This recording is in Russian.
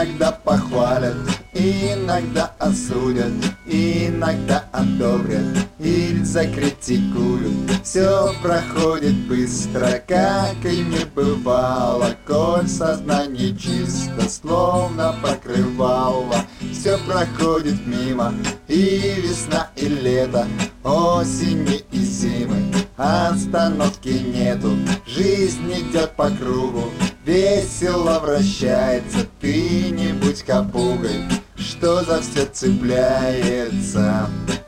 Иногда похвалят, иногда осудят, иногда одобрят или закритикуют. Все проходит быстро, как и не бывало, коль сознание чисто, словно покрывало. Все проходит мимо, и весна, и лето, осени и зимы. Остановки нету, жизнь идет по кругу, весело вращается. Ты не будь капугой, что за все цепляется.